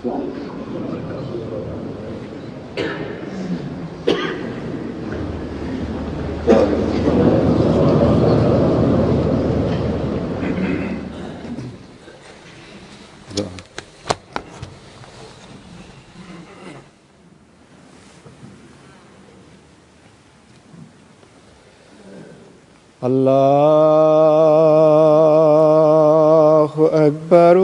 الله أكبر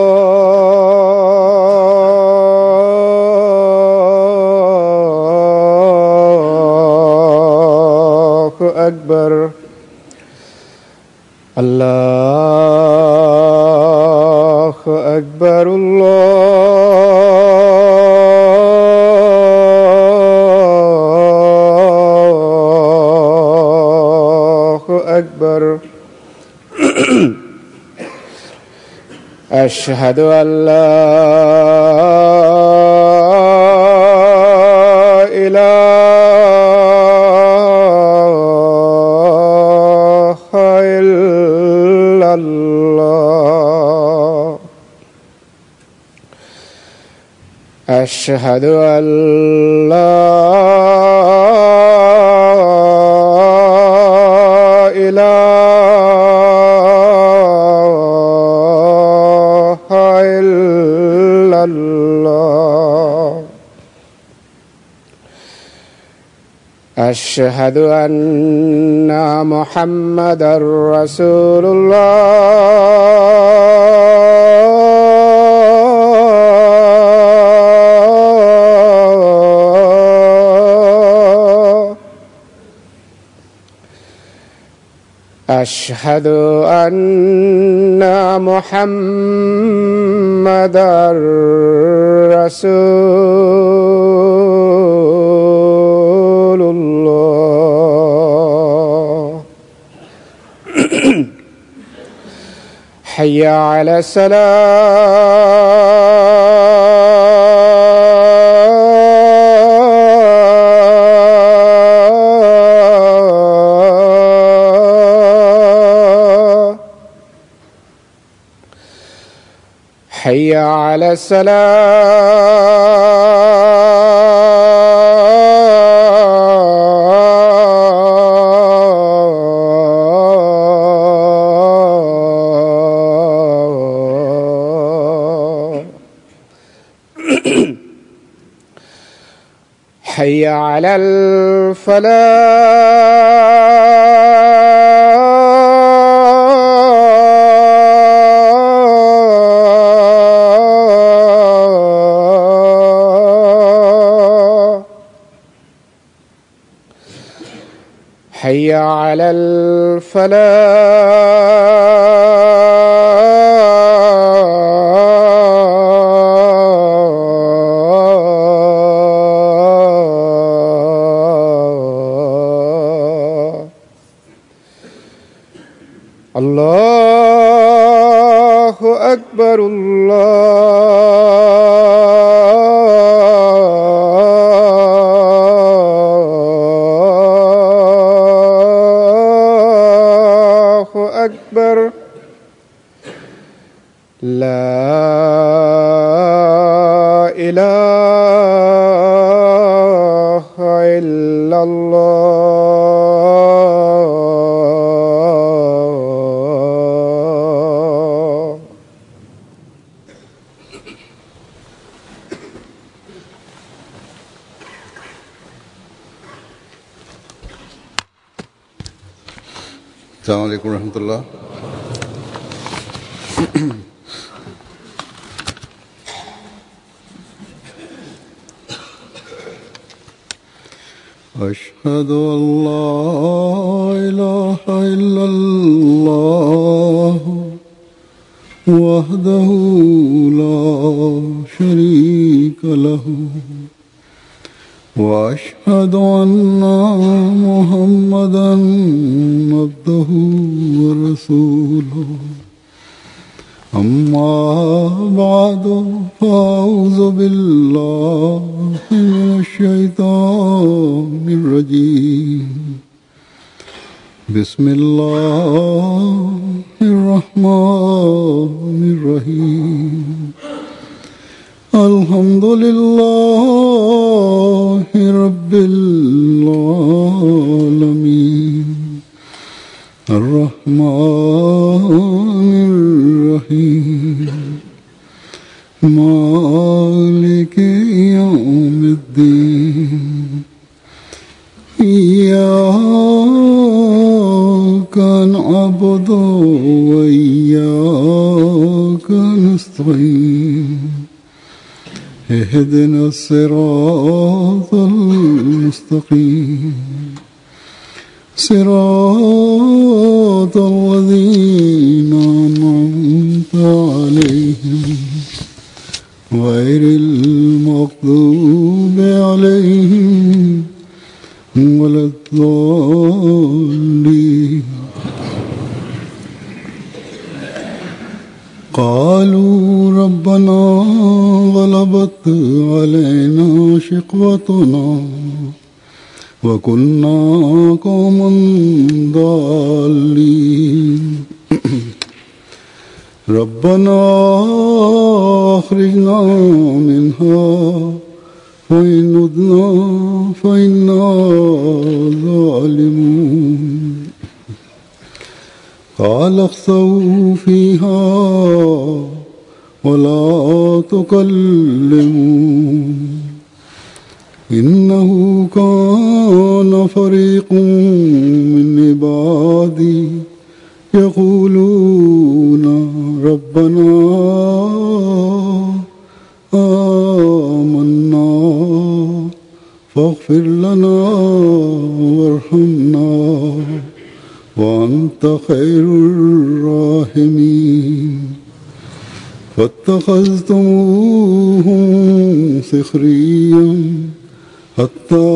الله أكبر الله أكبر أكبر. أشهد أن لا إله إلا الله. أشهد أن لا أشهد أن محمدًا رسول الله. أشهد أن محمدًا رسول الله. حي على الصلاة. حي على حي على الفلاح. حي على الله أكبر الله أكبر. لا إله إلا الله. السلام عليكم ورحمة الله. أشهد أن لا إله إلا الله وحده لا شريك له وأشهد أن محمدًا عبده ورسوله. أما بعد فأعوذ بالله من الشيطان الرجيم. بسم الله الرحمن الرحيم. الحمد لله رب العالمين الرحمن الرحيم مالك يوم الدين إياك نعبد وإياك نستعين اهدنا الصراط المستقيم صراط الذين أنعمت عليهم غير المغضوب عليهم ولا الضالين قالوا ربنا غلبت علينا شقوتنا وكنا قوما ضالين ربنا أخرجنا منها فإن عدنا فإنا ظالمون قال اخسئوا فيها ولا تكلمون إنه كان فريق من عبادي يقولون ربنا آمنا فاغفر لنا وارحمنا وأنت خير الراحمين فاتخذتموهم سخريا حتى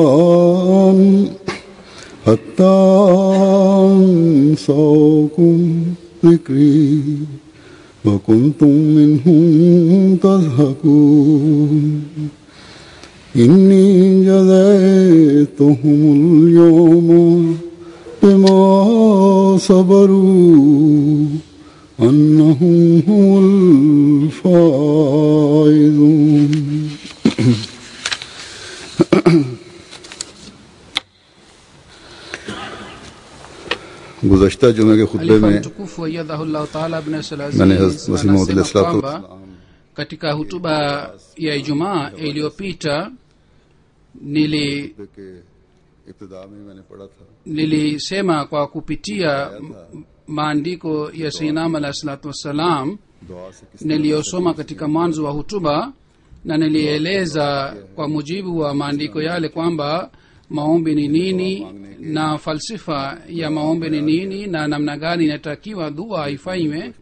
أنسوكم ذكري وكنتم منهم تضحكون إني جزيتهم اليوم بما صبروا أنهم هم الفائزون गुज़श्ता जुमे के खुतबे में मैंने मसीह मौद अलैहिस्सलाम katika hutuba ya Ijumaa iliyopita nilisema kwa kupitia maandiko ya Sayyidina alayhi salatu wassalam niliyosoma katika mwanzo wa hutuba, na nilieleza kwa mujibu wa maandiko yale kwamba maombi ni nini na falsifa ya maombi ni nini na namna gani inatakiwa dua ifanywe,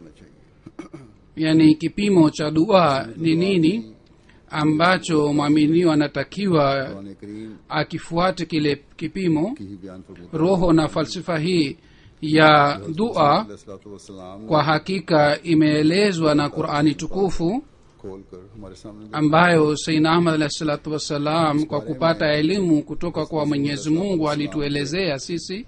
yani kipimo cha dua ni nini ambacho mwamini anatakiwa akifuate kile kipimo. Roho na falsifa hii ya dua kwa hakika imeelezwa na Qur'ani tukufu, ambayo Sayyidina Ahmad alayhi salatu wassalam kwa kupata elimu kutoka kwa Mwenyezi Mungu alituelezea sisi.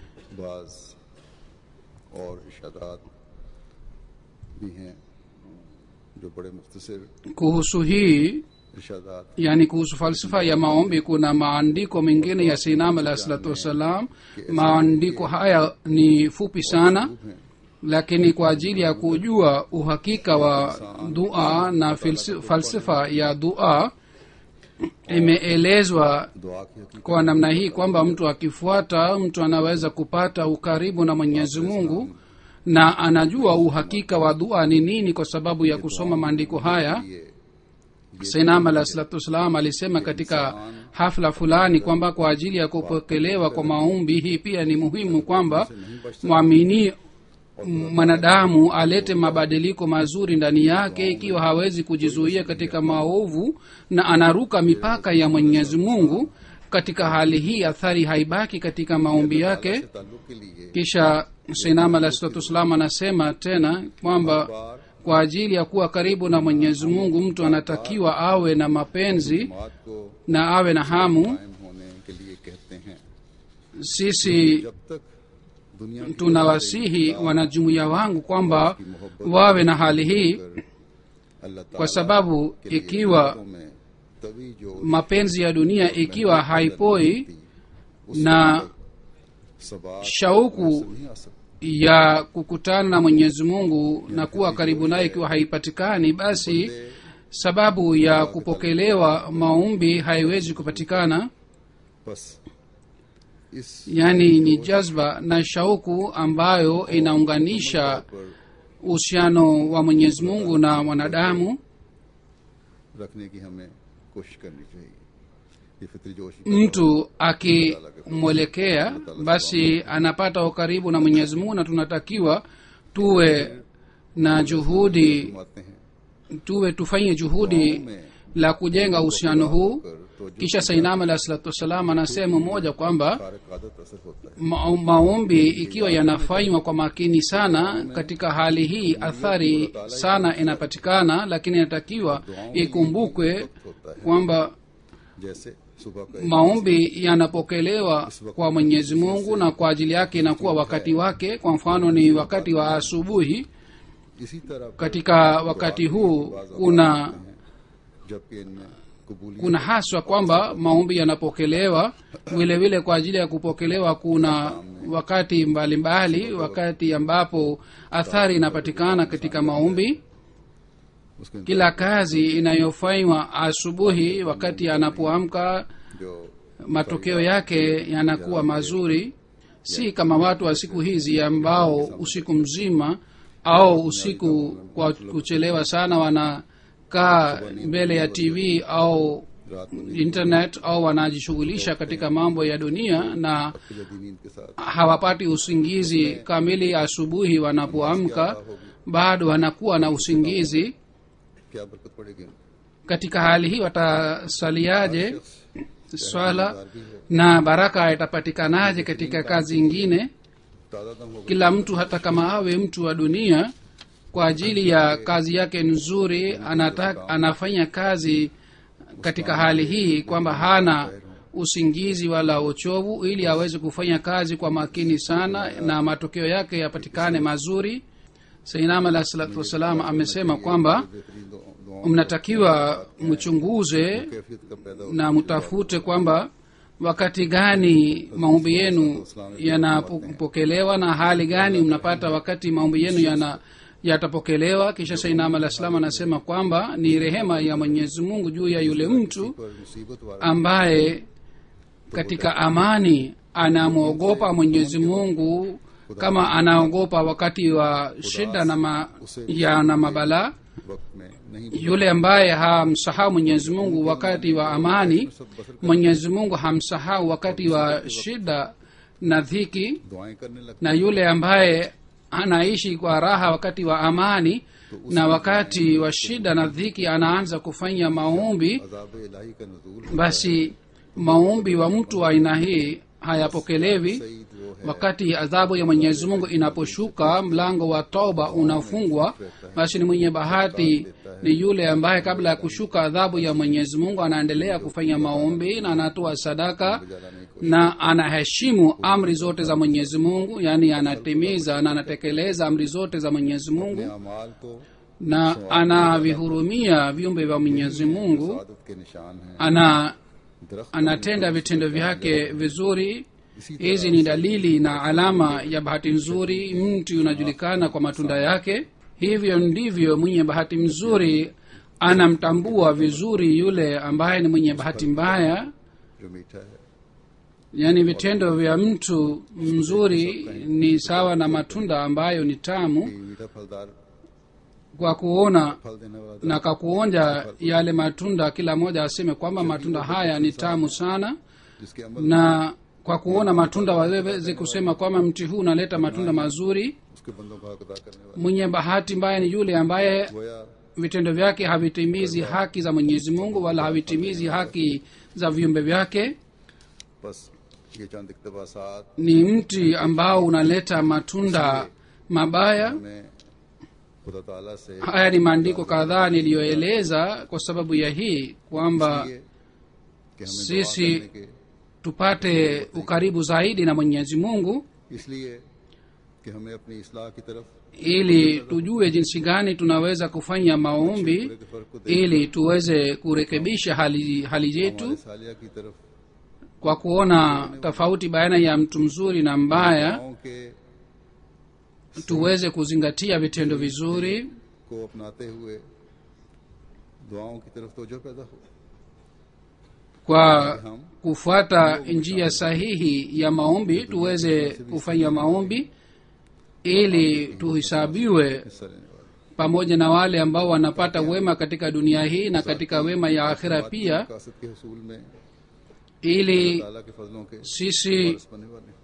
Kuhusu hii, yani kuhusu falsafa ya maombi, kuna maandiko mengine ya Sayyidina Ahmad alayhi salatu wassalam. Maandiko haya ni fupi sana, lakini kwa ajili ya kujua uhakika wa dua na falsafa ya dua imeelezwa kwa namna hii kwamba mtu akifuata, mtu anaweza kupata ukaribu na Mwenyezi Mungu na anajua uhakika wa dua ni nini kwa sababu ya kusoma maandiko haya. Sayyidina alayhi salatu wasallam alisema katika hafla fulani kwamba kwa ajili ya kupokelewa kwa maombi hii pia ni muhimu kwamba muamini mwanadamu alete mabadiliko mazuri ndani yake. Ikiwa hawezi kujizuia katika maovu na anaruka mipaka ya Mwenyezi Mungu, katika hali hii athari haibaki katika maombi yake. Kisha Sayyidina alayhi salatu wasallam anasema tena kwamba kwa ajili ya kuwa karibu na Mwenyezi Mungu mtu anatakiwa awe na mapenzi na awe na hamu. Sisi tunawasihi wanajumuiya wangu kwamba wawe na hali hii, अल्लाह kwa ताला sababu के लिए ikiwa नियमतों में तभी जो mapenzi ya dunia ikiwa haipoi उस na सबाब shauku नहीं आ सकता ya kukutana na Mwenyezi Mungu na kuwa karibu naye ikiwa haipatikani, basi sababu ya kupokelewa maombi haiwezi kupatikana. बस इस Yani ni jazba na shauku ambayo inaunganisha uhusiano wa Mwenyezi Mungu na mwanadamu. रखने की हमें कोशिश करनी चाहिए. ये फितरी जोश Mtu akimwelekea basi anapata ukaribu na Mwenyezi Mungu, na tunatakiwa tuwe na juhudi, आते हैं tufanye juhudi la kujenga uhusiano huu. Kisha Sainam alayhi salatu wassalam anasema moja kwamba सारे आदत असर होता है. maombi ikiwa yanafanywa kwa makini sana, katika hali hii athari sana inapatikana, lakini inatakiwa ikumbukwe kwamba जैसे सुबह का maombi yanapokelewa kwa Mwenyezi Mungu na kwa ajili yake inakuwa wakati wake. Kwa mfano ni wakati wa asubuhi. इसी तरह Katika wakati huu kuna जबकि इनमें कबूलियत kuna haswa kwamba maombi yanapokelewa. Vile vile kwa ajili ya kupokelewa kuna wakati mbalimbali, wakati ambapo athari inapatikana katika maombi. उसके Kila kazi inayofanywa asubuhi, wakati anapoamka, जो matokeo yake yanakuwa mazuri, si kama watu wa siku hizi ambao usiku mzima au usiku kwa kuchelewa sana wanakaa mbele ya TV au internet au wanajishughulisha katika mambo ya dunia na जदी नींद के साथ hawapati usingizi kamili. Asubuhi wanapoamka bado wanakuwa na usingizi. क्या बरकत पड़ेगी. Katika hali hii watasaliaje swala na baraka itapatikanaje katika kazi ingine? ताज़ा दम होगा. Kila mtu, hata kama awe mtu wa dunia, kwa ajili ya kazi yake nzuri anafanya kazi katika hali hii kwamba hana usingizi wala uchovu, ili aweze kufanya kazi kwa makini sana na matokeo yake yapatikane mazuri. Sayyidina alayhi salatu wasalam amesema kwamba बेहतरीन दुआओं mnatakiwa mchunguze कैफियत का पैदा हो. na mtafute kwamba wakati gani maombi yenu yanapokelewa na hali gani mnapata wakati maombi yenu yatapokelewa. Kisha Sayyidina alayhi salam anasema kwamba ni rehema ya Mwenyezi Mungu juu ya yule mtu पर मुसीबत वाला ambaye katika amani anamwogopa Mwenyezi Mungu kama anaogopa wakati wa shida na mabalaa. वक्त में नहीं Yule ambaye hamsahau Mwenyezi Mungu wakati wa amani, Mwenyezi Mungu hamsahau wakati wa shida na dhiki. दुआएं करने लगता Na yule ambaye anaishi kwa raha wakati wa amani na wakati wa shida na dhiki anaanza kufanya maombi, अज़ाब इलाही का नुज़ूल basi maombi wa mtu wa aina hii hayapokelewi. Saeed वो है Wakati adhabu ya Mwenyezi Mungu inaposhuka, mlango wa toba unafungwa, basi ni mwenye bahati ni yule ambaye kabla ya kushuka adhabu ya Mwenyezi Mungu anaendelea kufanya maombi na anatoa sadaka na anaheshimu amri zote za Mwenyezi Mungu, yani anatimiza na anatekeleza amri zote za Mwenyezi Mungu अमाल को na anavihurumia viumbe vya Mwenyezi Mungu, आदत के निशान हैं. दरख्त anatenda vitendo vyake vizuri. Hizi ni dalili na alama ya bahati nzuri. Mti unajulikana kwa matunda yake. Hivyo ndivyo mwenye bahati mzuri anamtambua vizuri yule ambaye ni mwenye bahati mbaya. जो मीठा है Yani vitendo vya mtu mzuri ni sawa na matunda ambayo ni tamu. कि मीठा फलदार Kwa kuona फल देने वाला na kwa kuonja yale matunda, kila mmoja aseme kwamba matunda haya ni tamu sana, जिसके अमल na kwa kuona matunda waweze kusema kwamba mti huu unaleta matunda mazuri. उसके बंदों का हक अदा करने वाला Mwenye bahati mbaya ni yule ambaye गोया vitendo vyake havitimizi haki za Mwenyezi Mungu wala havitimizi haki za viumbe vyake. बस ये चंद इक़्तिबासात Ni mti ambao unaleta matunda mabaya. में खुदा ताला से Haya ni maandiko kadhaa niliyoeleza kwa sababu ya hii kwamba ये कि हमें दुआ sisi करने के tupate ukaribu zaidi na Mwenyezi Mungu. इसलिए कि हमें अपनी इस्लाह की तरफ ili tujue jinsi gani tunaweza kufanya maombi ili tuweze kurekebisha hali yetu हमारे सालिया की तरफ kwa kuona tofauti baina ya mtu mzuri na mbaya दुआओं के tuweze kuzingatia vitendo vizuri को अपनाते हुए दुआओं की तरफ तवज्जो पैदा हो kwa kufuata njia sahihi ya maombi tuweze kufanya maombi ili tuhisabiwe हिस्सा लेने वाले pamoja na wale ambao wanapata wema katika dunia hii na katika wema ya akhira pia कासत के हसूल में ili ताला के फजलों के sisi वारिस बनने वाले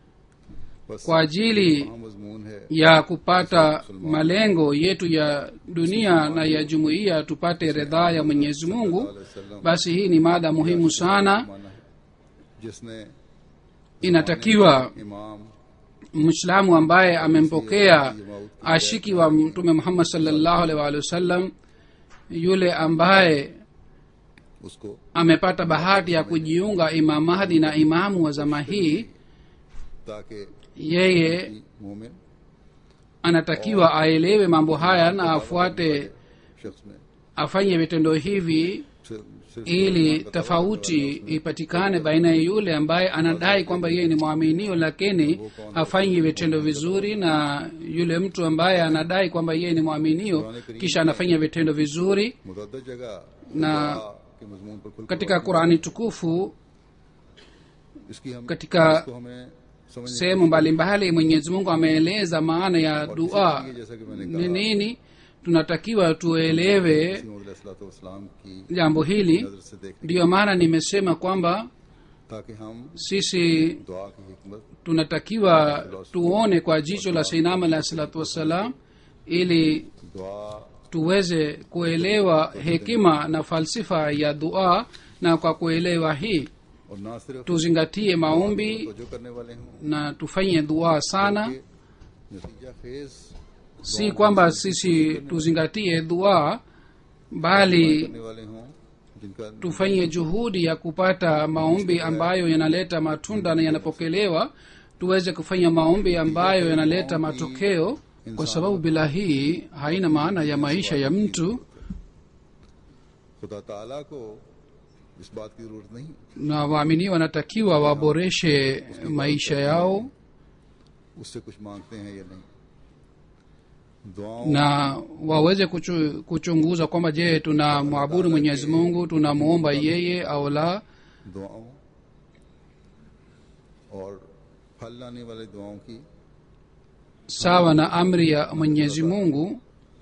बस kwa ajili वहाँ मजमून है ya kupata malengo yetu ya dunia na ya jumuiya tupate ridhaa ya Mwenyezi Mungu basi hii ni mada muhimu sana माना है जिसने inatakiwa इमाम Muislamu ambaye amempokea ashiki wa Mtume Muhammad sallallahu alaihi wasallam yule ambaye उसको amepata bahati ya kujiunga Imam Mahdi na imamu wa zama hii ताकि yeye मोमिन anatakiwa aelewe mambo haya na afuate शख्स में afanye vitendo hivi सिर्फ ili tofauti ipatikane baina ya yule ambaye anadai kwamba yeye ni mwaminio lakini hafanyi vitendo vizuri na yule mtu ambaye anadai kwamba yeye ni mwaminio kisha anafanya vitendo vizuri मुतअद्दिद जगह na के मजमून पर खुल katika Qur'ani tukufu इसकी हम katika इसको हमें समझने sehemu mbalimbali Mwenyezi Mungu ameeleza maana ya dua जैसा कि मैंने ni nini tunatakiwa tuelewe सलाम की jambo hili नजर से देखें ndiyo maana nimesema kwamba ताकि हम sisi दुआ की हिकमत tunatakiwa tuone kwa jicho la Sayyidina alayhi salatu wassalam ili दुआ tuweze kuelewa hekima na falsifa ya dua na kwa kuelewa hii और ना सिर्फ tuzingatie maombi जो करने वाले हों na tufanye dua sana कि नतीजा खेज si kwamba sisi tuzingatie dua bali करने वाले हों जिनका tufanye juhudi ya kupata maombi ambayo yanaleta matunda na yanapokelewa tuweze kufanya maombi ambayo yanaleta matokeo kwa sababu bila hii haina maana ya maisha ya mtu खुदा ताला को इस बात की जरूरत नहीं na waamini wanatakiwa waboreshe maisha yao उससे कुछ मांगते हैं या नहीं दुआओं na waweze kuchunguza kwamba je tunamwabudu Mwenyezi Mungu tunamuomba yeye au la दुआओं और फल लाने वाले दुआओं की sawa na amri ya Mwenyezi Mungu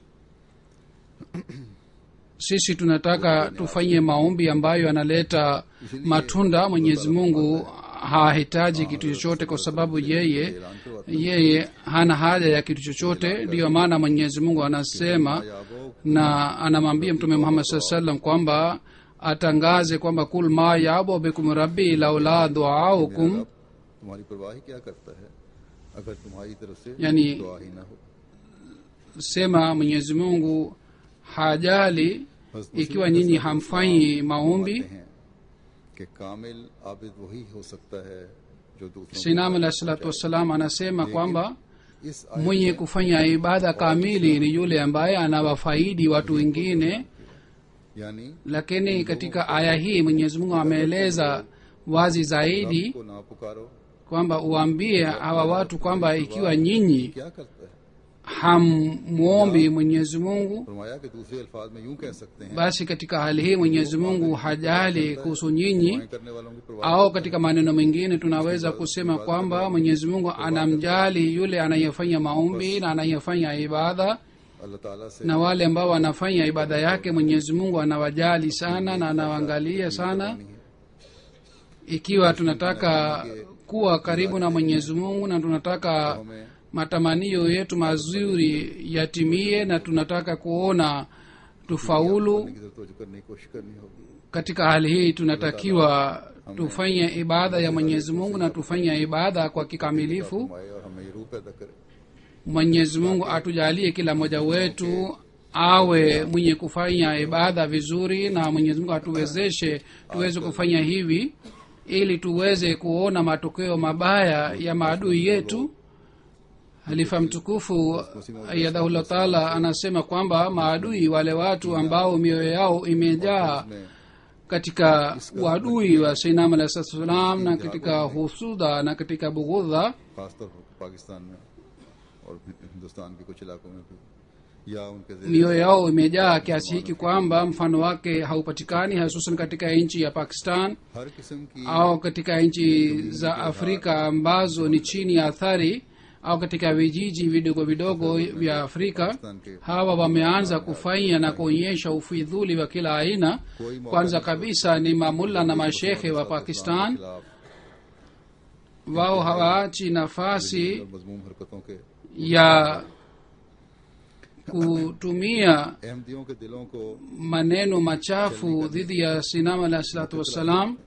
sisi tunataka tufanye maombi ambayo yanaleta matunda Mwenyezi Mungu hahitaji kitu chochote kwa sababu yeye hana haja ya kitu chochote ndiyo maana Mwenyezi Mungu anasema na anamwambia Mtume Muhammad sallallahu alaihi wasallam kwamba atangaze kwamba kul ma yabu bikum rabbi laula duaukum तुम्हारी परवाह क्या करता है अगर तुम्हारी तरफ से यानी दुआ ही ना हो sema Mwenyezi Mungu hajali ikiwa nyinyi hamfanyi maombi हैं कि कामिल आबिद वही हो सकता है जो दूसरों Sinam alayhi salatu wassalam anasema kwamba इस mwenye kufanya ibada kamili ni yule ambaye anawafaidi watu wengine यानी lakini katika aya hii Mwenyezi Mungu ameeleza wazi zaidi को ना पुकारो kwamba uambie hawa watu kwamba ikiwa nyinyi क्या करता है hamuombi Mwenyezi Mungu फरमाया कि दूसरे अल्फाज में यूं कह सकते हैं basi katika hali hii Mwenyezi Mungu hajali kuhusu nyinyi दुआएं करने वालों की परवाह au katika maneno mengine tunaweza kusema kwamba Mwenyezi Mungu anamjali yule anayefanya maombi na anayefanya ibada अल्लाह ताला से na wale ambao wanafanya ibada yake Mwenyezi Mungu anawajali sana na anawaangalia sana ikiwa tunataka kuwa karibu na Mwenyezi Mungu na tunataka matamanio yetu mazuri yatimie na tunataka kuona tufaulu की जरूरत करने की कोशिश करनी होगी katika hali hii tunatakiwa tufanye ibada ya Mwenyezi Mungu na tufanye ibada kwa kikamilifu फरमाए और हमें ये रूह पैदा करे Mwenyezi Mungu atujalie kila mmoja wetu awe mwenye kufanya ibada vizuri na Mwenyezi Mungu atuwezeshe tuweze kufanya hivi ili tuweze kuona matokeo mabaya ya maadui yetu halifa mtukufu ayadahullah taala anasema kwamba maadui wale watu ambao mioyo yao imejaa katika uadui wa sayyidina alayhi salam na katika husuda na katika bughudha, खासतौर पर पाकिस्तान में और हिंदुस्तान के कुछ इलाकों में भी, या उनके mioyo yao imejaa kiasi hiki kwamba mfano wake haupatikani, hususan katika nchi ya Pakistan हर किस्म की au katika nchi za Afrika ambazo ni chini ya athari au katika vijiji vidogo vidogo vya Afrika. Hawa wameanza kufanya na kuonyesha ufidhuli wa kila aina. Kwanza kabisa ni mamulla na mashekhe wa Pakistan. Wao hawaachi nafasi मजमूम हरकतों के ya kutumia अहमदियों के दिलों को maneno machafu dhidi ya Sinam alayhi salatu wassalam.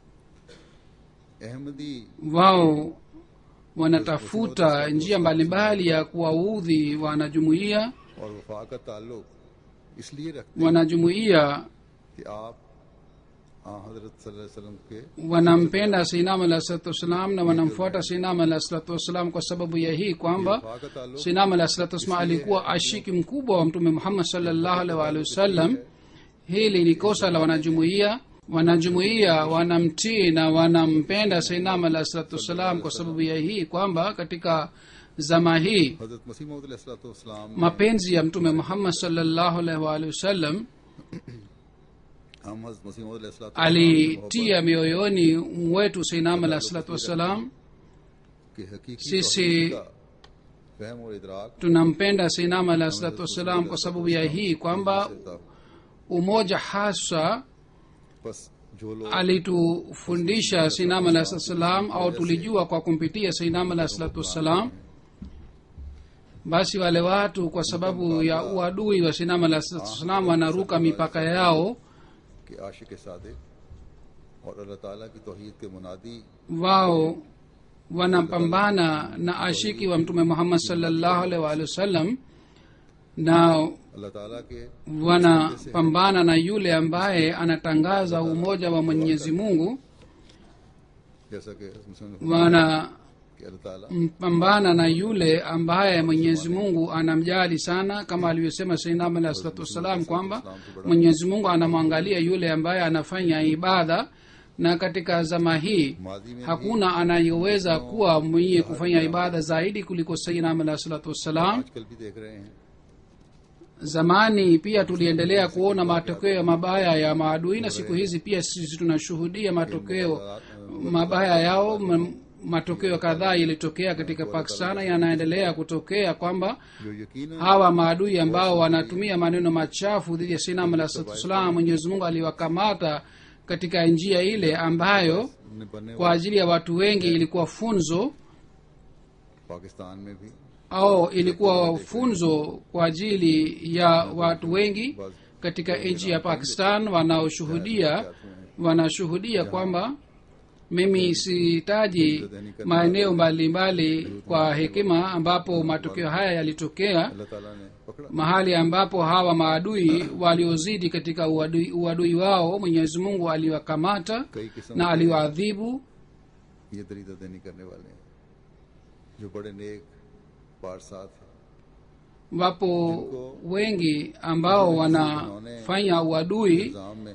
Ahmadi Wao wanatafuta njia mbalimbali ya kuwaudhi wanajumuiya. और वफा का ताल्लुक इसलिए रखते Wanajumuiya कि आप हजरत सल्लल्लाहु अलैहि वसल्लम के wanampenda Sinam alayhi salatu wassalam na wanamfuata Sinam alayhi salatu wassalam kwa sababu ya hii kwamba वफा का ताल्लुक Sinam alayhi salatu wassalam alikuwa ashiki mkubwa wa Mtume Muhammad sallallahu alaihi wasallam. Hili ni kosa la wanajumuiya. Wanajumuiya wanamtii na wanampenda Sinam alayhi salatu wassalam kwa sababu ya hii kwamba katika zama hii हजरत मसीह मौद अलैहिस्सलातु वस्सलाम mapenzi ya Mtume Muhammad sallallahu alaihi wasallam हम हजरत मसीह मौद अलैहिस्सलातु alitia mioyoni mwetu Sinam alayhi salatu wassalam. के हकीकी Sisi तौहीद का फहम और इदराक tunampenda Sinam alayhi salatu wassalam kwa sababu ya hii kwamba umoja hasa बस जो लोग alitufundisha Sinam alayhi salatu wassalam au tulijua kwa kumpitia Sinam alayhi salatu wassalam. Basi wale watu kwa sababu ya uadui wa Sinam alayhi salatu wassalam wanaruka mipaka yao. के आशिक सादिक और अल्लाह ताला की तौहीद के मुनादी Wao wanapambana na ashiki wa Mtume Muhammad sallallahu alaihi wasallam na अल्लाह ताला के wanapambana na yule ambaye anatangaza umoja wa Mwenyezi Mungu. जैसा कि मुसलमान Wanapambana कि अल्लाह ताला na yule ambaye Mwenyezi Mungu anamjali sana, kama alivyosema Sayyidina alayhi salatu wassalam kwamba Mwenyezi Mungu anamwangalia yule ambaye anafanya ibada. Na katika zama hii माजी में hakuna anayeweza kuwa mwenye kufanya ibada zaidi kuliko Sayyidina alayhi salatu wassalam. आजकल भी देख रहे हैं Zamani pia tuliendelea kuona matokeo mabaya ya maadui, na siku hizi pia sisi tunashuhudia matokeo mabaya yao. Matokeo kadhaa yalitokea katika Pakistan, yanaendelea kutokea kwamba जो यकीनन hawa maadui ambao wanatumia maneno machafu dhidi ya Sinam alayhi salatu wassalam, Mwenyezi Mungu aliwakamata katika njia ile ambayo ने बनने kwa ajili ya watu wengi ilikuwa funzo Pakistan में भी au ilikuwa funzo kwa ajili ya watu wengi katika nchi ya Pakistan wanashuhudia kwamba mimi sihitaji maeneo mbalimbali kwa hekima ambapo matokeo haya yalitokea, अल्लाह ताला ने पकड़ा mahali ambapo hawa maadui waliozidi katika uadui wao Mwenyezi Mungu aliwakamata कई किस्म na aliwaadhibu. ये दरीदा देनी करने वाले हैं जो बड़े नेक पारसात हैं Wapo wengi ambao wanafanya uadui निजाम में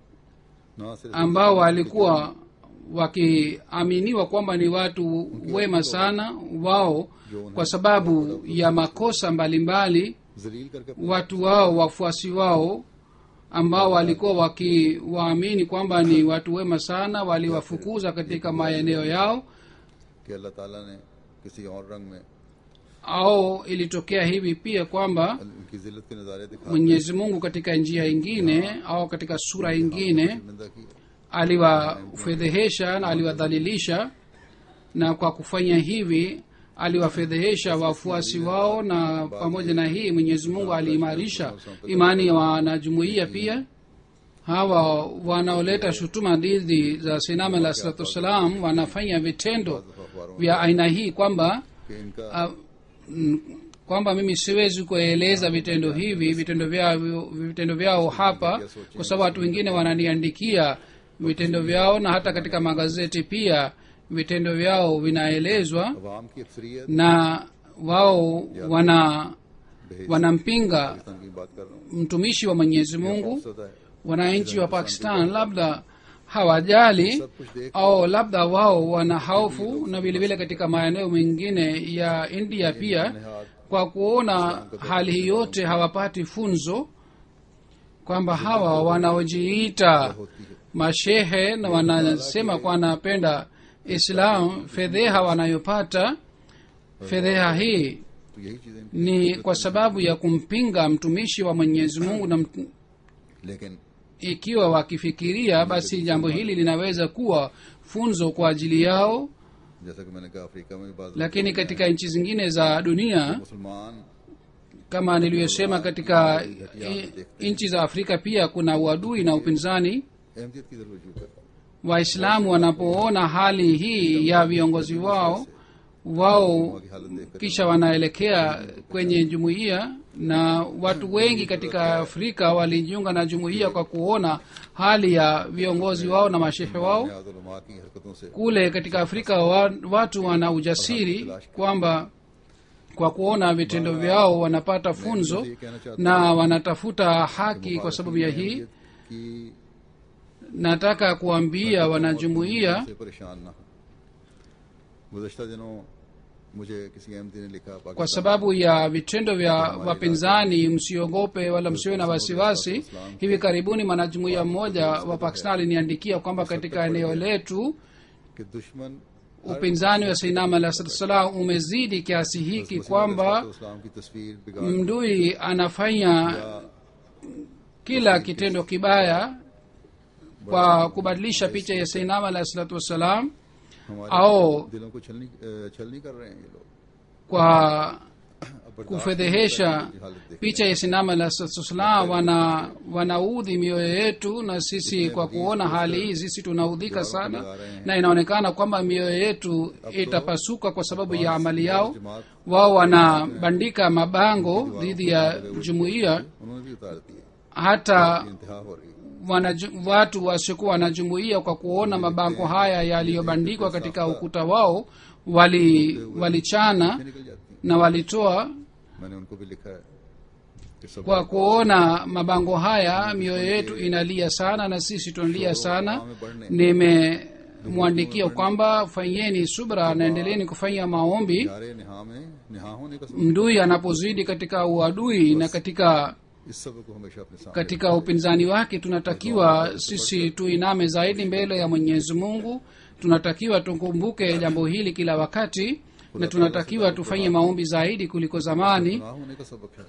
न सिर्फ ambao walikuwa wakiaminiwa kwamba ni watu wema sana. Wao kwa sababu ya makosa mbalimbali, जलील करके watu wao, wafuasi wao ambao walikuwa wakiwaamini kwamba ni watu wema sana, waliwafukuza katika maeneo yao. कि अल्लाह ताला ने किसी और रंग में Au ilitokea hivi pia kwamba उनकी जिल्लत के नज़ारे दिखा Mwenyezi Mungu katika njia ingine au katika sura ingine शर्मिंदा किया aliwafedhehesha na aliwadhalilisha, na kwa kufanya hivi aliwafedhehesha wafuasi wao. Na pamoja na hii Mwenyezi Mungu aliimarisha imani ya wanajumuiya pia. Hawa wanaoleta shutuma dhidi za Sinam alayhi salatu wassalam wanafanya vitendo vya aina hii kwamba कि इनका kwamba mimi siwezi kueleza vitendo hivi vitendo vyao hapa, kwa sababu watu wengine wananiandikia vitendo vyao, na hata katika magazeti pia vitendo vyao vinaelezwa, अवाम की अक्सरियत na wao wanampinga Pakistan की बात कर रहा हूँ mtumishi wa mwenyezi mungu सदा है wananchi wa pakistan labda hawajali au labda wao wana hofu na vile vile katika maeneo mengine ya india pia kwa kuona hali hii yote hawapati funzo kwamba hawa wanaojiita mashehe na wanasema kwa wanapenda islam fedheha wanayopata fedheha hii तो यही चीजें ni kwa sababu ya kumpinga mtumishi wa mwenyezi mungu na लेकिन ikiwa wakifikiria basi jambo hili linaweza kuwa funzo kwa ajili yao जैसा कि मैंने कहा अफ्रीका में भी बात lakini katika nchi zingine za dunia मुसलमान kama niliyosema katika nchi za afrika pia kuna uadui na upinzani अहमियत की जरूरत वजूद करता है waislamu wanapoona hali hii ya viongozi wao की हालत देख kisha wanaelekea kwenye jumuiya na watu wengi katika afrika walijiunga na jumuiya kwa kuona hali ya viongozi wao na mashehe wao उलमा की हरकतों से kule katika afrika watu wana ujasiri kwamba kwa kuona vitendo vyao wanapata funzo na wanatafuta haki kwa sababu ya hii कि nataka kuambia wanajumuiya से परेशान ना हो गुज़श्ता दिनों मुझे किसी अहमदी ने लिखा kwa Pakistan sababu ya vitendo vya wapinzani msiogope wala msiwe na wasiwasi hivi karibuni mwanajumuiya mmoja wa pakistan aliniandikia kwamba katika eneo letu के दुश्मन upinzani wa sainam alah salam umezidi kiasi hiki kwamba इस्लाम की तस्वीर बिगाड़ mdui anafanya kila kitendo kibaya kwa kubadilisha picha ya sainam alah salatu wassalam हमारे au दिलों को छल नहीं कर रहे हैं ये लोग kwa अब बर्दाश्त kufedhehesha की हालत देख picha ya sinama la salam wanaudhi mioyo yetu na sisi kwa kuona hali hii sisi tunaudhika sana na inaonekana kwamba mioyo yetu itapasuka kwa sababu ya amali yao wao wanabandika mabango dhidi ya jumuiya उन्होंने भी उतार दिए hata इंतहा हो रही है watu wasiokuwa wanajumuia kwa kuona mabango haya yaliyobandikwa katika ukuta wao walichana निकल जाती है na walitoa मैंने उनको भी लिखा है कि सब kwa kuona mabango haya mioyo yetu inalia sana na sisi tunalia sana nimemwandikia kwamba fanyeni subra na endeleeni kufanya maombi यारे निहा होने का mdui anapozidi katika uadui na katika इस सब को हमेशा अपने सामने katika upinzani wake tunatakiwa sisi tuiname zaidi mbele ya mwenyezi mungu tunatakiwa tukumbuke jambo hili kila wakati na tunatakiwa tufanye maombi zaidi kuliko zamani गुनाह होने का सबक है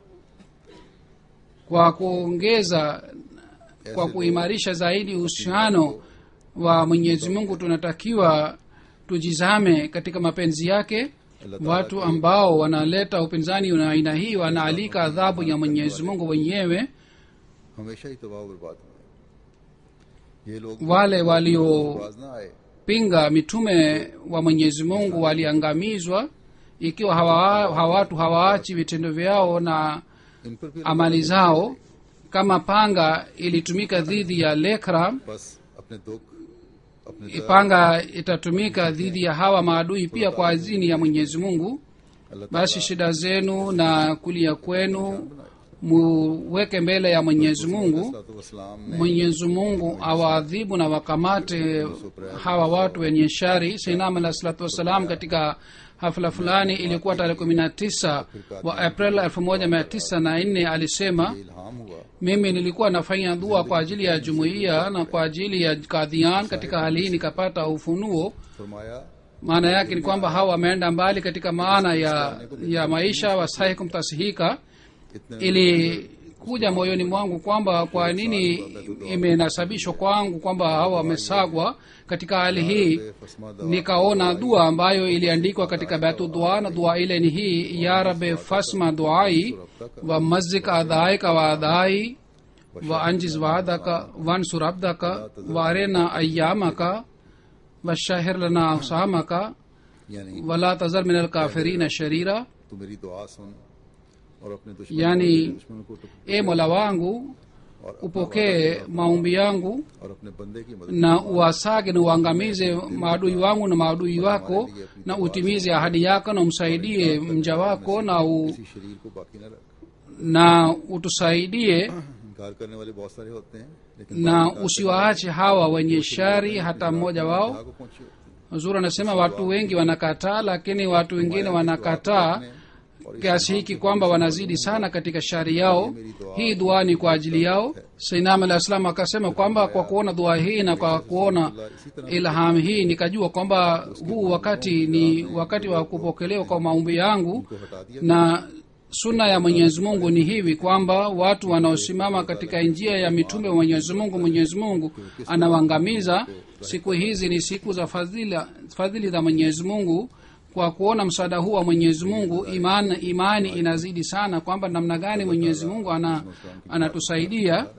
kwa kuongeza kwa kuimarisha zaidi uhusiano wa mwenyezi mungu tunatakiwa tujizame katika mapenzi yake watu ambao wanaleta upinzani na aina hii wanaalika adhabu ya mwenyezi mungu wenyewe हमेशा ही तबाह बर्बाद हुए ये लोग wale waliopinga बाज ना आए mitume wa mwenyezi mungu waliangamizwa ikiwa hawa watu hawaachi vitendo vyao na इन पर भी amali zao kama panga ilitumika dhidi ya lekram बस अपने दुख अपने panga itatumika dhidi ya hawa maadui pia kwa ajili ya mwenyezi mungu अल्लाह basi shida zenu na kulia kwenu muweke mbele ya mwenyezi mungu ताला mwenyezi mungu awaadhibu na wakamate hawa watu wenye shari sainam alah salatu wassalam katika hafla fulani ilikuwa tarehe 19 wa april 1904 alisema इल्हाम हुआ mimi nilikuwa nafanya dua kwa ajili ya jumuiya na kwa ajili ya kadhian katika hali hii nikapata ufunuo फरमाया maana yake ni kwamba hawa wameenda mbali katika maana ya maisha wasahi kumtasihika इतने ilikuja moyoni mwangu kwamba kwa nini imenasabishwa kwangu kwamba hawa wamesagwa katika hali hii nikaona dua ambayo iliandikwa katika baitu dua na dua ile ni hii ya rabe fasma duai wa mazik adhaika wa adhai wa anjiz waadaka wansur abdaka wa arena ayyamaka wa shahir lana usamaka यानी wala tazar min alkafirina sharira तू मेरी दुआ सुन और अपने यानी दुश्मनों को e mola wangu upokee maombi yangu और अपने बंदे की मदद na uwasage na uangamize maadui wangu na maadui wako na utimize ahadi yako na umsaidie mja wako किसी शरीर को बाकी न रख। na utusaidie इनकार करने वाले बहुत सारे होते हैं लेकिन na usiwaache hawa wenye shari hata mmoja wao. को पहुंची होती Huzuri anasema watu wengi wanakataa, lakini watu wengine wanakataa kiasi hiki kwamba wanazidi sana katika shari yao. Hii dua ni kwa ajili yao. Sainam alayhi salam akasema kwamba kwa kuona dua hii na kwa kuona ilham hii nikajua kwamba huu wakati ni wakati wa kupokelewa kwa maombi yangu, na sunna ya Mwenyezi Mungu ni hivi kwamba watu wanaosimama katika njia ya mitume wa Mwenyezi Mungu anawaangamiza. Siku hizi ni siku za fadhili za Mwenyezi Mungu. Kwa kuona msaada huu wa Mwenyezi Mungu, imani inazidi sana kwamba namna gani Mwenyezi Mungu anatusaidia. है।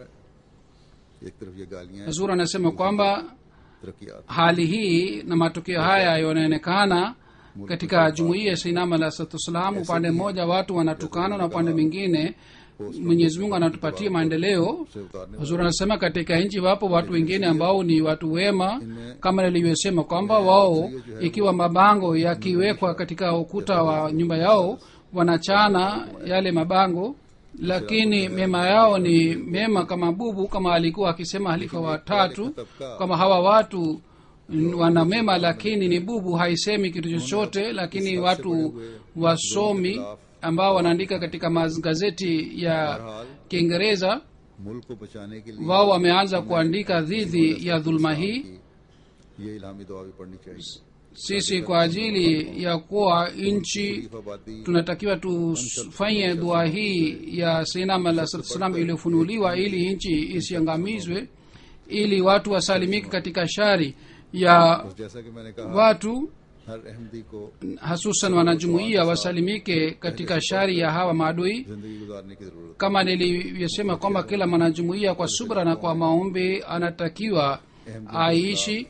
एक तरफ ये गालियां Zura anasema kwamba तरक्कियात hali hii na matukio haya yanaonekana katika jumuiya ya Sayyidina Alayhi Wasallam. Upande mmoja watu wanatukana na upande mwingine Mwenyezi Mungu anatupatia maendeleo. Huzuri anasema katika nchi wapo watu wengine ambao ni watu wema, kama nilivyosema kwamba wao ikiwa mabango yakiwekwa katika ukuta wa nyumba yao wanachana yale mabango, lakini mema yao ni mema kama bubu, kama alikuwa akisema halifa watatu, kama hawa watu wana mema lakini ni bubu, haisemi kitu chochote. Lakini watu wasomi ambao wanaandika katika magazeti ya Kiingereza मुल्क को बचाने के लिए wao wameanza kuandika dhidi ya dhulma hii. ये इल्हामी दुआ भी पढ़नी चाहिए। Sisi kwa ajili ya kuwa nchi आबादी tunatakiwa tufanye dua hii ya Sayyidina Alayhi Wasallam iliyofunuliwa ili nchi isiangamizwe, ili watu wasalimike katika shari ya जैसा कि मैंने कहा watu, हर अहमदी को hasusan wanajumuiya wasalimike katika shari ya hawa maadui. जिंदगी गुजारने की जरूरत Kama nilivyosema kwamba kila mwanajumuiya kwa subra na kwa maombi anatakiwa aishi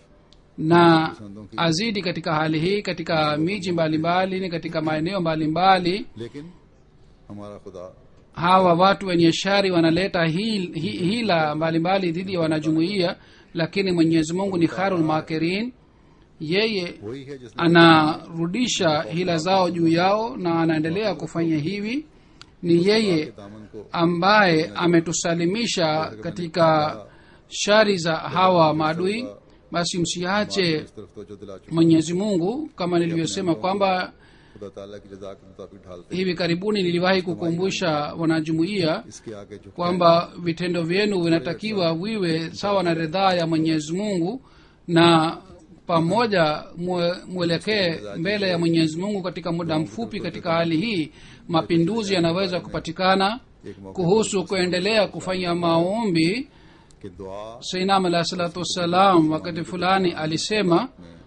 na azidi katika hali hii katika miji mbalimbali ni katika maeneo mbalimbali. है। लेकिन हमारा खुदा Hawa watu wenye shari wanaleta hila mbalimbali dhidi ya wanajumuiya, lakini Mwenyezi Mungu ni khairul makirin. Yeye वही है जिसने anarudisha hila zao juu yao na anaendelea kufanya hivi. Ni yeye दामन को ambaye ametusalimisha katika shari za hawa maadui. Basi msiache इस तरफ तो जो दिला चुका Mwenyezi Mungu, kama nilivyosema kwamba खुदा ताला की रजा के मुताबिक ढालते hivi karibuni niliwahi kukumbusha wanajumuiya इसके आगे जो kwamba vitendo vyenu vinatakiwa viwe sawa na ridhaa ya Mwenyezi Mungu, na pamoja mwelekee mbele ya Mwenyezi Mungu katika muda mfupi. Katika hali hii mapinduzi yanaweza kupatikana. Kuhusu kuendelea kufanya maombi, कि दुआ Sayyidina Alayhi Salatu Wassalam wakati fulani alisema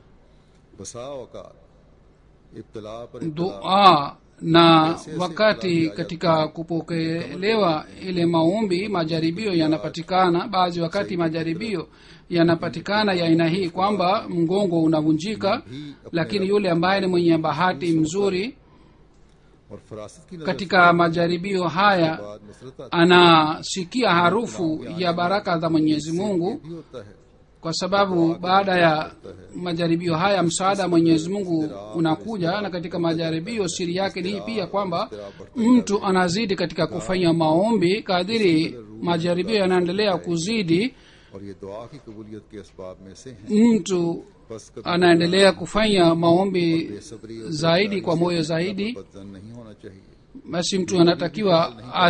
बसा औकात इब्तिला पर इब्तिला dua, na wakati katika kupokelewa ile maombi majaribio yanapatikana. Baadhi wakati majaribio yanapatikana ya aina hii kwamba mgongo unavunjika, lakini yule ambaye ni mwenye bahati mzuri और फरासत की नजर katika majaribio haya बाद नुसरत आती anasikia harufu ya baraka za Mwenyezi Mungu, भी होता है। kwa sababu baada ya majaribio haya msaada wa Mwenyezi Mungu unakuja. Na katika majaribio siri yake ni hii pia kwamba mtu anazidi katika kufanya maombi kadiri majaribio yanaendelea kuzidi, और ये दुआ की कबूलियत के असबाब में से है। mtu बस कभी anaendelea kufanya maombi बेसब्री और zaidi kwa moyo zaidi. बदजन नहीं होना चाहिए। Basi mtu anatakiwa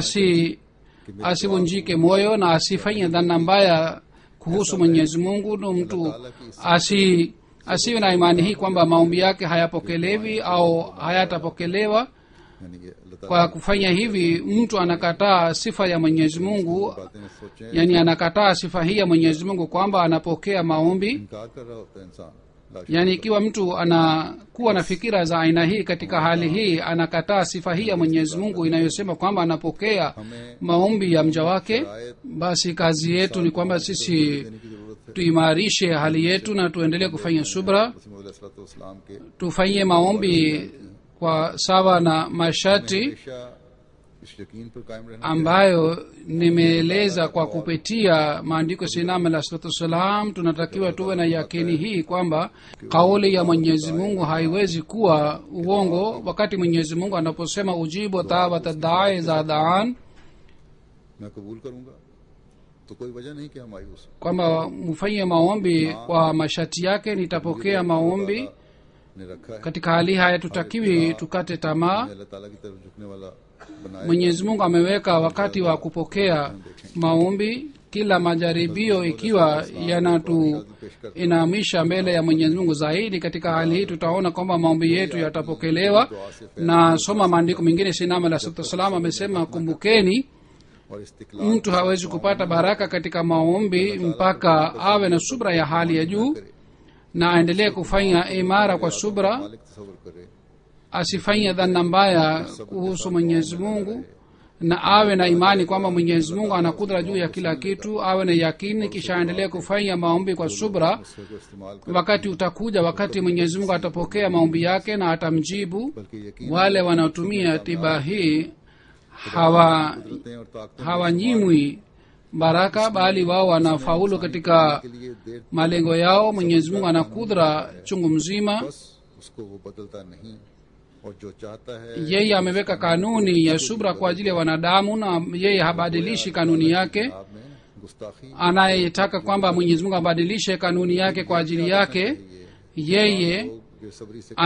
asivunjike moyo na asifanye dhana mbaya kuhusu Mwenyezi Mungu. Na mtu asiwe na imani hii kwamba maombi yake hayapokelewi au hayatapokelewa. यानी ये अल्लाह ताला Kwa kufanya hivi mtu anakataa sifa ya Mwenyezi Mungu, बातें में सोचें, yani anakataa sifa hii ya Mwenyezi Mungu kwamba anapokea maombi. इनकार कर रहा होता है इंसान। Yani ikiwa mtu anakuwa na fikira za aina hii, katika hali hii anakataa sifa hii ya Mwenyezi Mungu inayosema kwamba anapokea maombi ya mja wake. Basi kazi yetu ni kwamba sisi देने की जरूरत है। tuimarishe hali yetu na tuendelee kufanya subra, Wasim tufanyie maombi kwa sawa na masharti. हमेशा इस यकीन पर कायम रहना ambayo nimeeleza kwa kupitia maandiko sinama la salatu wassalam, tunatakiwa tuwe na yakini hii kwamba kauli ya Mwenyezi Mungu haiwezi kuwa uongo. Wakati Mwenyezi Mungu anaposema ujibu da'wata da'i za da'an, मैं कबूल करूंगा, तो कोई वजह नहीं कि हम मायूस हों। kwamba mfanye maombi kwa masharti yake, nitapokea maombi. ने रखा है Katika hali haya tutakiwi tukate tamaa. अल्लाह ताला की तरफ झुकने वाला बनाया। Mwenyezi Mungu ameweka wakati wa kupokea maombi. Kila majaribio ikiwa inahamisha mbele ya Mwenyezi Mungu zaidi, katika hali hii tutaona kwamba maombi yetu yatapokelewa. Na soma maandiko mengine, sinama la sallam amesema, kumbukeni, और इस्तिकलाल mtu hawezi kupata baraka katika maombi mpaka awe na subra ya hali ya juu na aendelee kufanya imara kwa subra, मालिक तसव्वुर करे, asifanye dhana mbaya kuhusu Mwenyezi Mungu, na awe na imani kwamba Mwenyezi Mungu ana kudra juu ya kila kitu, awe na yakini, kisha aendelee kufanya maombi kwa subra. उसको इस्तेमाल करे, Wakati utakuja wakati Mwenyezi Mungu atapokea maombi yake na atamjibu. बल्कि यकीन Wale wanaotumia tiba hii कुदरतें और ताकतें hawanyimwi baraka, bali wao wanafaulu katika के लिए देर malengo yao. Mwenyezi Mungu ana kudra chungu mzima. बस उसको वो बदलता नहीं, और जो चाहता है Yeye ameweka kanuni ya subra kwa ajili ya wanadamu, na yeye habadilishi kanuni yake. आप में गुस्ताखी Anayetaka kwamba Mwenyezi Mungu abadilishe kanuni yake kwa ajili yake, yeye लोग बेसब्री से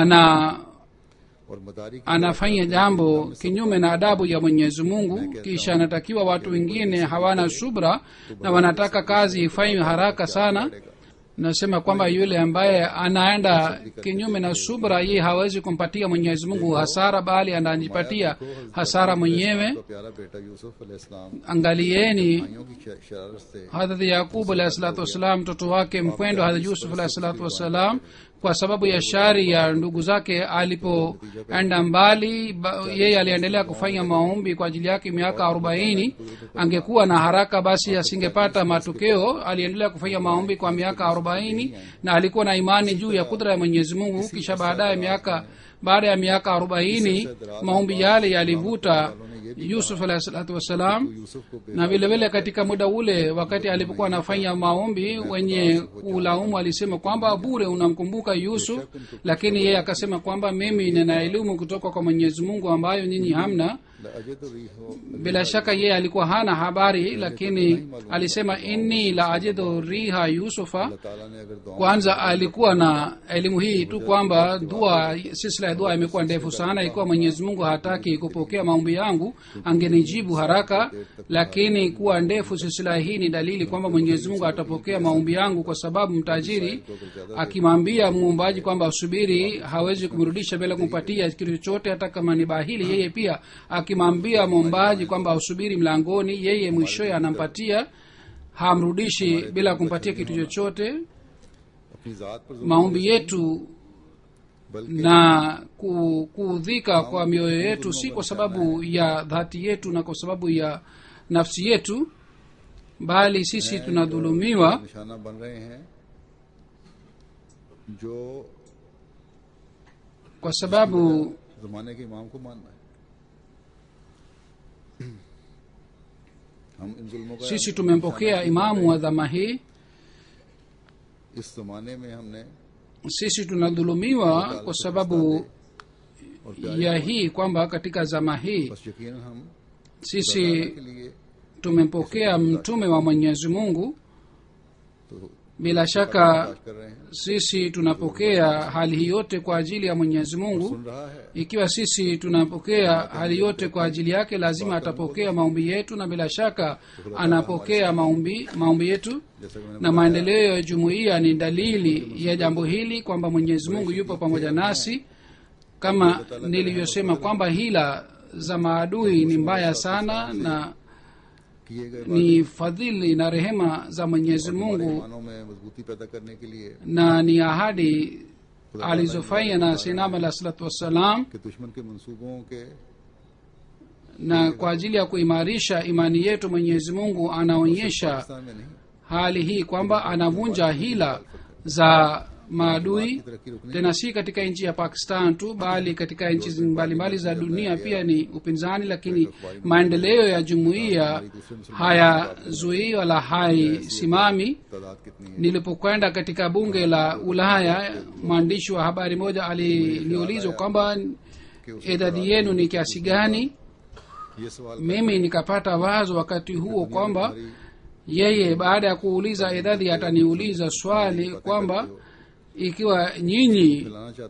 और मदारी की anafanya jambo kinyume na adabu ya Mwenyezi Mungu. Kisha anatakiwa watu wengine hawana subra na wanataka kazi ifanywe haraka sana. Nasema kwamba yule ambaye anaenda kinyume na subra, yeye hawezi kumpatia Mwenyezi Mungu hasara, bali anajipatia hasara mwenyewe. तो प्यारा बेटा यूसुफ अलैहिस्सलाम Angalieni भाइयों की शरारत से Hadhrat Yaqub alayhi salatu wassalam, mtoto wake mpendwa Hadhrat Yusuf alayhi salatu wassalam, kwa sababu ya shari ya ndugu zake, alipoenda mbali, yeye aliendelea kufanya maombi kwa ajili yake miaka 40. Angekuwa na haraka, basi asingepata matokeo. Aliendelea kufanya maombi kwa miaka 40 na alikuwa na imani juu ya kudra ya Mwenyezi Mungu. Kisha baada ya miaka 40 maombi yale yalivuta Yusuf alayhi salatu wassalam. Yusuf को Na vile vile katika muda ule, wakati alipokuwa anafanya maombi, wenye kulaumu alisema kwamba bure unamkumbuka Yusuf, lakini yeye akasema kwamba mimi nina elimu kutoka kwa Mwenyezi Mungu ambayo nyinyi hamna. अजद रिहो Bila shaka yeye alikuwa hana habari, lakini alisema inni la ajidu riha Yusufa. ताला ने अगर दुआ Kwanza alikuwa na elimu hii tu kwamba silsila ya dua imekuwa ndefu sana. Ikiwa Mwenyezi Mungu hataki kupokea maombi yangu, angenijibu haraka, lakini kuwa ndefu silsila hii ni dalili kwamba Mwenyezi Mungu atapokea maombi yangu, kwa sababu mtajiri akimwambia muombaji kwamba usubiri, hawezi kumrudisha bila kumpatia kitu chochote, hata kama ni bahili. Yeye pia akimwambia muombaji kwamba usubiri mlangoni, yeye mwishowe anampatia, hamrudishi bila kumpatia kitu chochote. अपनी जात पर Maombi yetu बल्कि na kuudhika kwa mioyo yetu si kwa sababu ya dhati yetu na kwa sababu ya nafsi yetu, bali sisi tunadhulumiwa निशाना बन रहे हैं, जो kwa sababu जमाने के इमाम को मानना है। हम इन जुल्मों का sisi tumempokea imamu wa dhama hii. इस जमाने में हमने Sisi tunadhulumiwa kwa sababu ya hii kwamba katika zama hii बस यकीन हम sisi के लिए tumempokea mtume wa Mwenyezi Mungu. तो Bila shaka तलाश कर रहे हैं, sisi tunapokea hali hii yote kwa ajili ya Mwenyezi Mungu. सुन रहा है। Ikiwa sisi tunapokea hali yote kwa ajili yake, lazima atapokea maombi yetu, na bila shaka anapokea maombi yetu. जैसा कि मैंने Na maendeleo ya jumuiya ni dalili ya jambo hili kwamba Mwenyezi Mungu yupo pamoja nasi. Kama nilivyosema kwamba hila za maadui ni mbaya sana, na किए गए ni fadhili na rehema za Mwenyezi Mungu, मानों में मजबूती पैदा करने के लिए na ni ahadi alizofanya na Sinama alayhi salatu wassalam, कि दुश्मन के मंसूबों के na kwa ajili ya kuimarisha imani yetu Mwenyezi Mungu anaonyesha Pakistan में नहीं, hali hii kwamba anavunja hila za maadui tena si katika nchi ya pakistan tu bali katika nchi mbalimbali za dunia pia ni upinzani, lakini maendeleo ya jumuiya hayazuii wala haisimami. Nilipokwenda katika bunge la ulaya, mwandishi wa habari moja aliniulizwa kwamba idadi yenu ni kiasi gani. Mimi nikapata wazo wakati huo kwamba yeye baada ya kuuliza idadi ataniuliza swali kwamba ikiwa nyinyi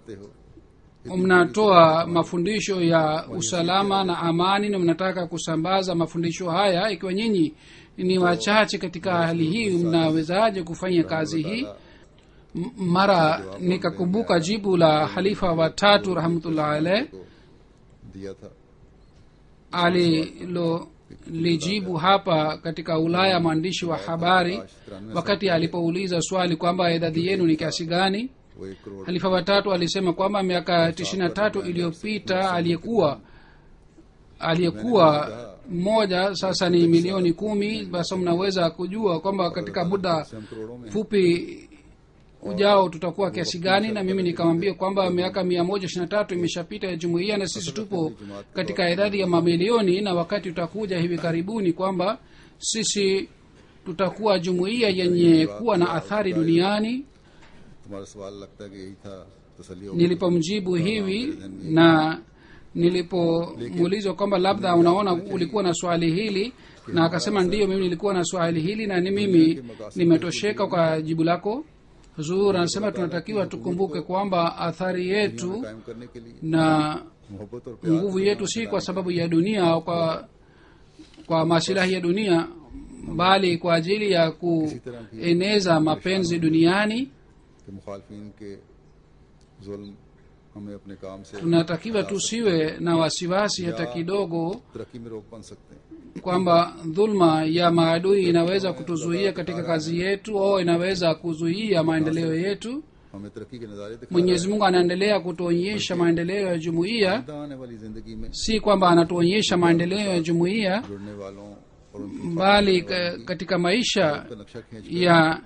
mnatoa mafundisho ya usalama na amani na mnataka kusambaza mafundisho haya, ikiwa nyinyi ni wachache katika hali hii, mnawezaje kufanya kazi hii? Mara nikakumbuka jibu la halifa wa tatu rahmatullah alayh alilolijibu hapa katika ulaya mwandishi wa habari wakati alipouliza swali kwamba idadi yenu ni kiasi gani. Halifa wa tatu alisema kwamba miaka 93 iliyopita aliyekuwa mmoja sasa ni milioni 10. Basi mnaweza kujua kwamba katika muda fupi ujao tutakuwa kiasi gani. Na mimi nikamwambia kwamba miaka 123 imeshapita ya jumuiya na sisi tupo katika idadi ya mamilioni, na wakati utakuja hivi karibuni kwamba sisi tutakuwa jumuiya yenye kuwa na athari duniani. Nilipomjibu hivi na nilipomuulizwa kwamba labda unaona ulikuwa na swali hili, na akasema ndiyo, mimi nilikuwa na swali hili na ni mimi nimetosheka kwa jibu lako. Huzur anasema tunatakiwa tukumbuke kwamba athari yetu na nguvu yetu si kwa sababu ya dunia au kwa masilahi ya dunia, bali kwa ajili ya kueneza mapenzi duniani. Tunatakiwa tusiwe na wasiwasi hata kidogo kwamba dhulma ya maadui inaweza kutuzuia katika kazi yetu au inaweza kuzuia maendeleo yetu. Mwenyezi Mungu anaendelea kutuonyesha maendeleo ya jumuiya, si kwamba anatuonyesha maendeleo ya jumuiya, bali katika maisha ya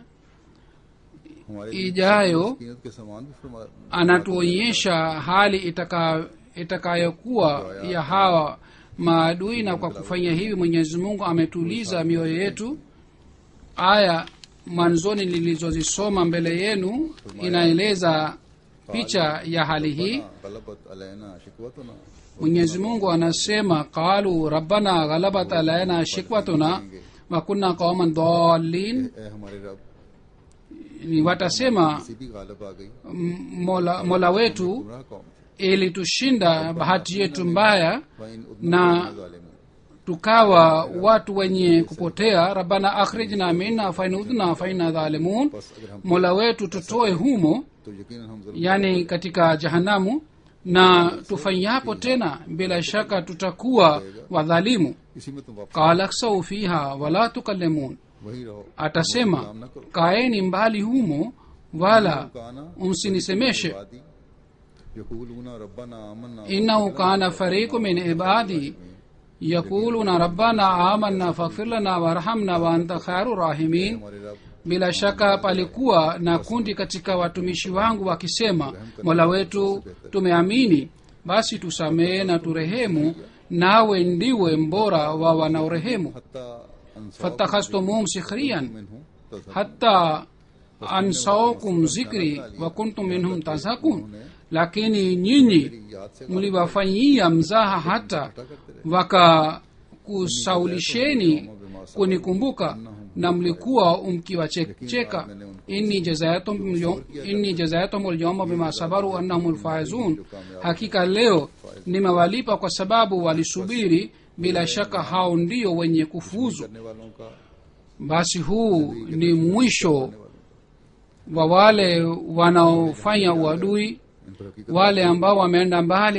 ijayo anatuonyesha hali itakayokuwa ya hawa maadui. Na kwa kufanya hivi Mwenyezi Mungu ametuliza mioyo yetu. Aya mwanzoni nilizozisoma mbele yenu inaeleza picha ya hali hii. Mwenyezi Mungu anasema qalu rabbana ghalabat alaina shikwatuna wa kunna qauman dallin, ni watasema mola wetu ilitushinda bahati yetu mbaya na tukawa watu wenye kupotea. Rabbana akhrijna minna fainudna faina dhalimun, mola wetu tutoe humo, yani katika jahanamu, na tufanyapo tena bila shaka tutakuwa wadhalimu. qala aksau fiha wala tukallimun, atasema kaeni mbali humo wala msinisemeshe. innahu kana fariqu min ibadi yaquluna rabbana amanna faghfir lana warhamna wa anta khairu rahimin, bila shaka palikuwa na kundi katika watumishi wangu wakisema, mola wetu tumeamini, basi tusamehe na turehemu, nawe ndiwe mbora wa wanaorehemu. fatakhastumum sikhriyan hatta ansaukum zikri wa kuntum minhum tazhakun, lakini nyinyi mliwafanyia mzaha hata wakakusaulisheni kunikumbuka na mlikuwa mkiwacheka. inni jazayatum alyawma bima sabaru annahum alfaizun, hakika leo nimewalipa kwa sababu walisubiri, bila shaka hao ndio wenye kufuzu. Basi huu ni mwisho wa wale wanaofanya uadui, wale ambao wameenda mbali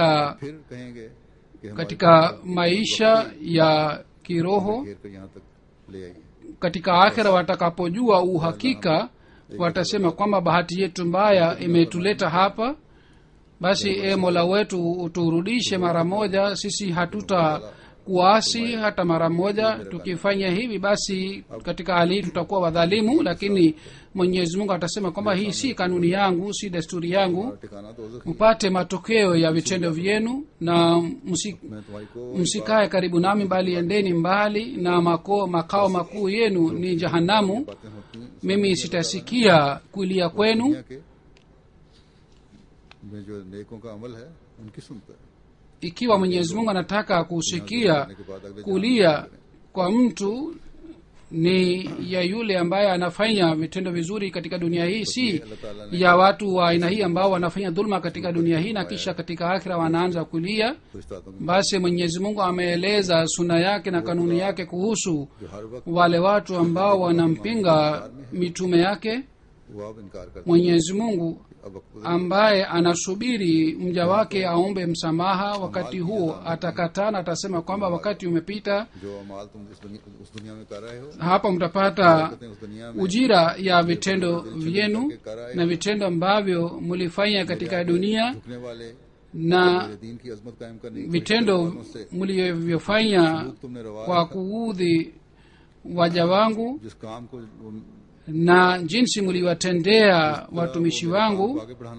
katika maisha ya kiroho. Katika akhira watakapojua uhakika, watasema kwamba bahati yetu mbaya imetuleta hapa, basi mola wetu uturudishe mara moja, sisi kuasi hata mara moja. Tukifanya hivi basi katika hali hii tutakuwa wadhalimu, lakini mwenyezi mungu atasema kwamba hii si kanuni yangu, si desturi yangu, mpate matokeo ya vitendo vyenu na msikae karibu nami, bali endeni mbali, na makao makuu yenu ni jahanamu. Mimi sitasikia kulia kwenu. Ikiwa mwenyezi mungu anataka kusikia kulia kwa mtu, ni ya yule ambaye anafanya vitendo vizuri katika dunia hii, si ya watu wa aina hii ambao wanafanya dhulma katika dunia hii na kisha katika akhira wanaanza kulia. Basi mwenyezi mungu ameeleza suna yake na kanuni yake kuhusu wale watu ambao wanampinga mitume yake. Mwenyezi mungu ambaye anasubiri mja wake aombe msamaha, wakati huo atakatana, atasema kwamba wakati umepita, hapa mtapata ujira ya vitendo vyenu na vitendo ambavyo mlifanya katika dunia na vitendo mlivyofanya kwa kuudhi waja wangu na jinsi mliwatendea watumishi wangu.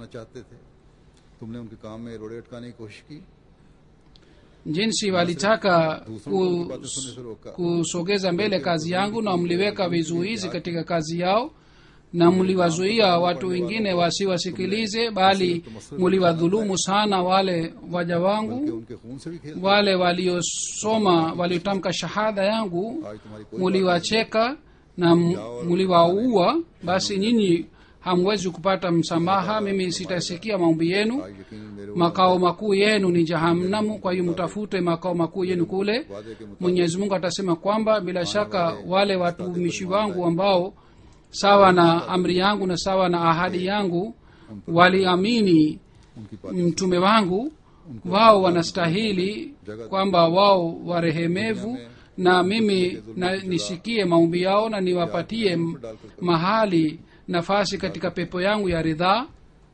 Jinsi walitaka kusogeza mbele kazi yangu na mliweka vizuizi katika kazi yao, na mliwazuia watu wengine wasiwasikilize, bali mliwadhulumu sana wale waja wangu. Wale waliosoma, waliotamka shahada yangu, mliwacheka na mliwaua. Basi nyinyi hamwezi kupata msamaha, mimi sitasikia maombi yenu. Makao makuu yenu ni jahanamu, kwa hiyo mtafute makao makuu yenu kule. Mwenyezi mungu atasema kwamba bila shaka wale watumishi wangu ambao sawa na amri yangu na sawa na ahadi yangu waliamini mtume wangu, wao wanastahili kwamba wao warehemevu, na mimi nisikie maombi yao na niwapatie mahali nafasi katika pepo yangu ya ridhaa.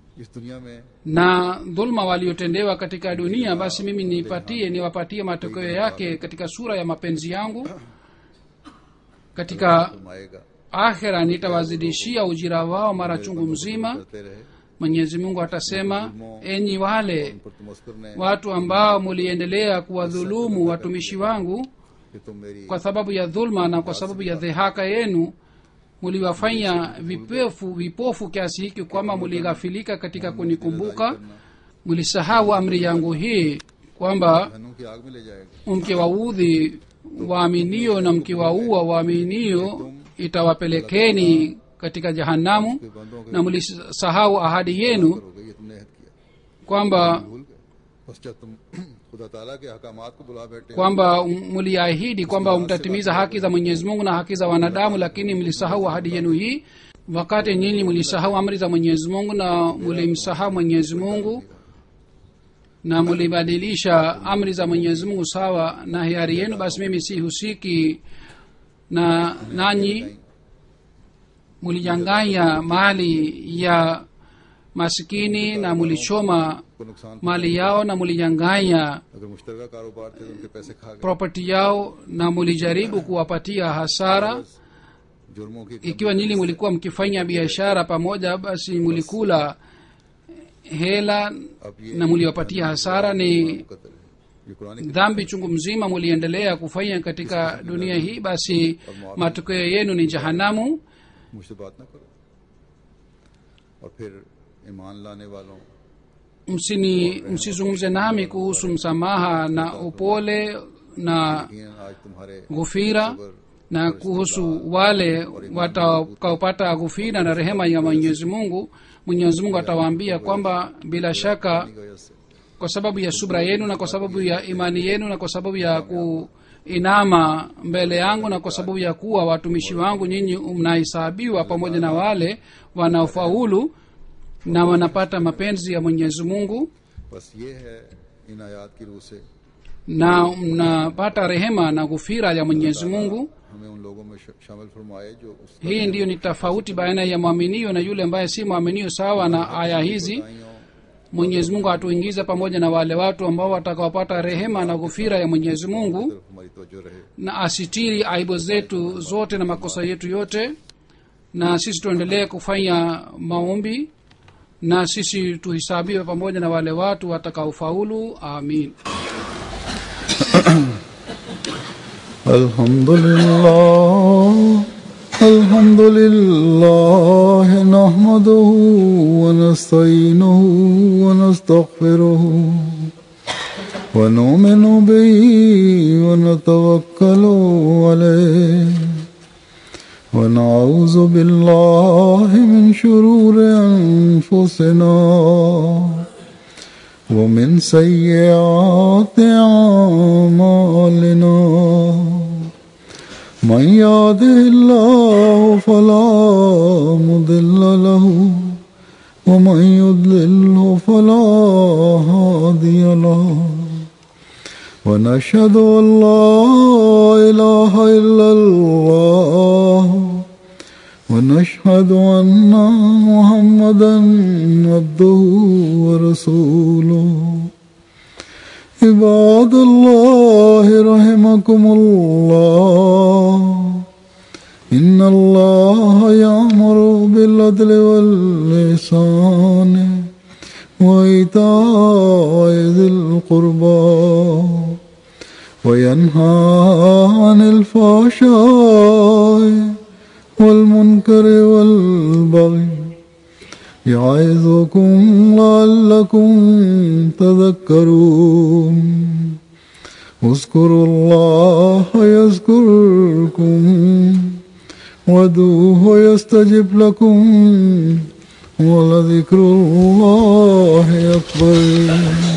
Na dhulma waliotendewa katika dunia, basi mimi niwapatie matokeo yake katika sura ya mapenzi yangu. Katika akhera nitawazidishia ujira wao mara chungu mzima. Mwenyezi mungu atasema, enyi wale watu ambao muliendelea kuwadhulumu watumishi wangu kwa sababu ya dhulma na kwa sababu ya dhihaka yenu, muliwafanya vipofu kiasi hiki kwamba mulighafilika katika kunikumbuka. Mulisahau amri yangu hii kwamba mkiwaudhi waaminio na mkiwaua waaminio itawapelekeni katika jahanamu, na mulisahau ahadi yenu kwamba muliahidi kwamba mtatimiza haki za Mwenyezi Mungu na haki za wanadamu, lakini mlisahau ahadi yenu hii. Wakati nyinyi mlisahau amri za Mwenyezi Mungu na mlimsahau Mwenyezi Mungu na mlibadilisha amri za Mwenyezi Mungu sawa na hiari yenu, basi mimi sihusiki na nanyi. Mulijanganya mali ya masikini na mulichoma mali yao na mulijanganya property yao na mulijaribu kuwapatia hasara. Ikiwa nyinyi mulikuwa mkifanya biashara pamoja, basi mulikula hela na muliwapatia hasara. Ni dhambi chungu mzima muliendelea kufanya katika dunia hii, basi matokeo yenu ni jahanamu. Msizungumze nami kuhusu msamaha na upole na ghufira, na kuhusu wale watakaopata ghufira na rehema ya Mwenyezi Mungu. Mwenyezi Mungu atawaambia kwamba bila shaka kwa sababu ya subra yenu na kwa sababu ya imani yenu na kwa sababu ya kuinama mbele yangu na kwa sababu ya kuwa watumishi wangu, nyinyi mnahesabiwa pamoja na wale wanaofaulu na wanapata mapenzi ya Mwenyezi Mungu, na mnapata rehema na ghufira ya Mwenyezi Mungu. Hii ndiyo ni tofauti baina ya mwaminio na yule ambaye si mwaminio. Sawa na aya hizi, mwenyezi mungu atuingize pamoja na wale watu ambao watakaopata rehema na ghufira ya mwenyezi mungu, हमारी तवज्जो रहे। na asitiri aibu zetu zote na makosa yetu yote, na sisi tuendelee kufanya maombi, na sisi tuhisabiwe pamoja na wale watu watakaofaulu. Amin. الحمد لله نحمده ونستعينه ونستغفره ونؤمن به ونتوكل عليه ونعوذ بالله من شرور أنفسنا ومن سيئات أعمالنا من يهده الله فلا مضل له ومن يضلله فلا هادي له ونشهد أن لا إله إلا الله ونشهد أن محمدا عبده ورسوله عباد الله رحمكم الله إن الله يأمر بالعدل والإحسان وإيتاء ذي القربى وينهى عن الفحشاء والمنكر والبغي يعظكم لعلكم تذكرون اذكروا الله يذكركم وادعوه يستجب لكم ولذكر الله أكبر.